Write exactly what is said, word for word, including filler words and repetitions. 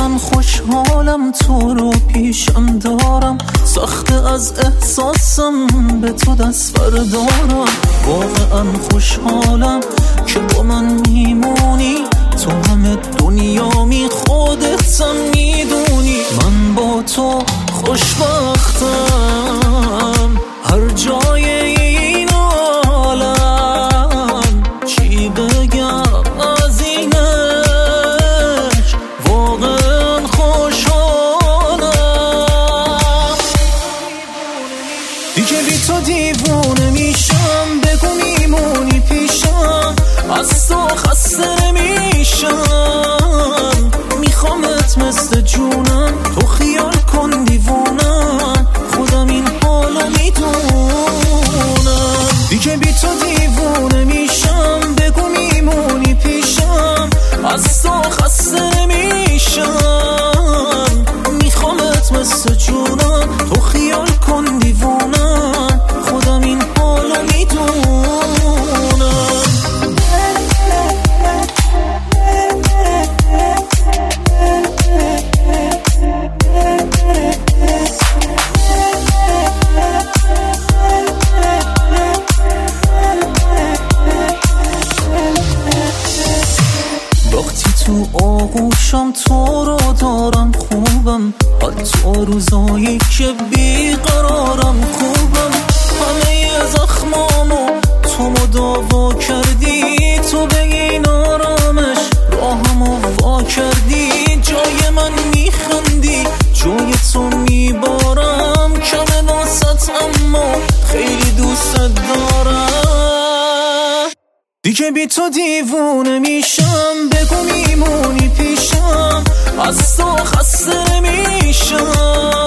واقعا خوشحالم تو رو پیشم دارم، سخت از احساسم به تو دست بردارم. واقعا خوشحالم که با من میمونی، تو همه دنیامی خودتم میدونی. من با تو خوشبختم هر جای این عالم، چی بگم از اینش، واقعا خوشحالم. دیگه بی تو دیوونه میشم، بگو میمونی پیشم، از تو خسته نمیشم. میخوامت مثل جونم، تو خیال کن دیوونم، خودم این حالو میدونم. دیگه بی تو دیوونه میشم، بگو میمونی پیشم، از تو خسته نمیشم. میخوامت مثل جونم، تو خیال کن دیوونم، خودم این حالو میدونم. وقتی تو آغوشم تو رو دارم خوبم، حتی روزایی که بیقرارم خوبم. همه زخمامو تو مداوا کردی، تو به این آرامش راهمو وا کردی. جای من میخندی، جای تو میبارم، کم ناست اما خیلی دوست دارم. دیگه بی تو دیوونه میشم، بگو میمونی پیشم، از تو خسته نمیشم.